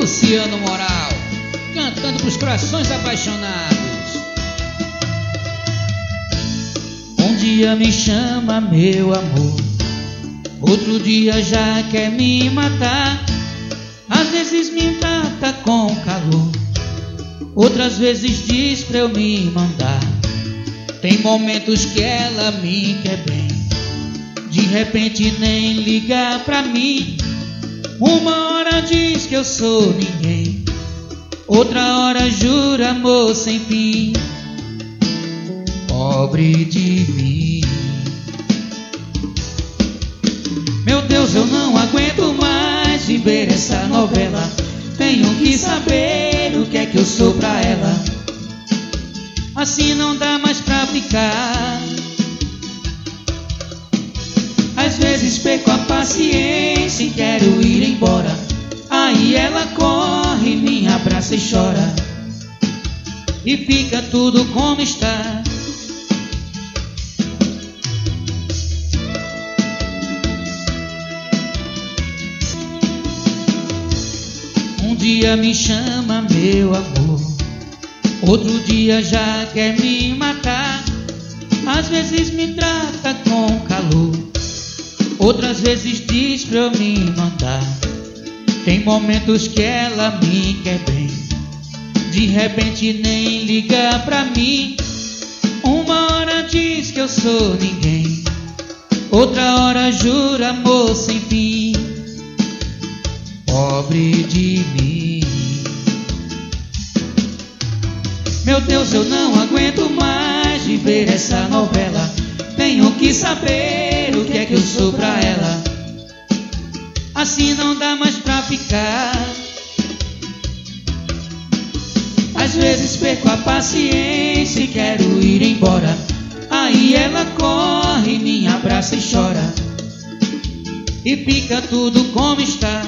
Luciano Moral, cantando pros corações apaixonados. Um dia me chama meu amor, outro dia já quer me matar. Às vezes me trata com calor, outras vezes diz pra eu me mandar. Tem momentos que ela me quer bem, de repente nem liga pra mim. Uma hora diz que eu sou ninguém, outra hora jura amor sem fim. Pobre de mim. Meu Deus, eu não aguento mais viver essa novela. Tenho que saber o que é que eu sou pra ela. Assim não dá mais pra ficar. Às vezes perco a paciência e quero ir embora. Aí ela corre, me abraça e chora, e fica tudo como está. Um dia me chama meu amor, outro dia já quer me matar. Às vezes me trata com calor, outras vezes diz pra eu me mandar. Tem momentos que ela me quer bem, de repente nem liga pra mim. Uma hora diz que eu sou ninguém, outra hora jura amor sem fim. Pobre de mim. Meu Deus, eu não aguento mais viver essa novela. Tenho que saber o que é que eu sou pra ela. Assim não dá mais pra ficar. Às vezes perco a paciência e quero ir embora. Aí ela corre, me abraça e chora, e fica tudo como está.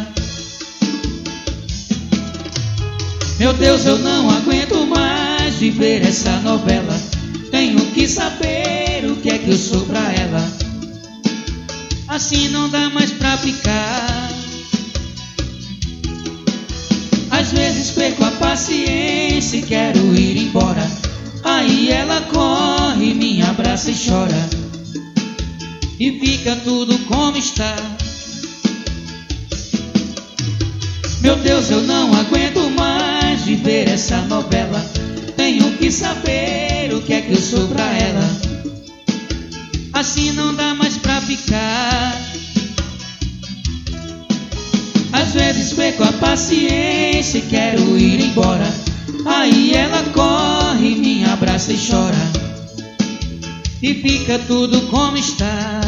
Meu Deus, eu não aguento mais viver essa novela. Tenho que saber o que é que eu sou pra ela. Assim não dá mais pra ficar. Às vezes perco a paciência e quero ir embora. Aí ela corre, me abraça e chora, e fica tudo como está. Meu Deus, eu não aguento mais viver essa novela. Tenho que saber o que é que eu sou pra ela. Assim não dá mais pra ficar. Às vezes perco a paciência e quero ir embora. Aí ela corre, me abraça e chora, e fica tudo como está.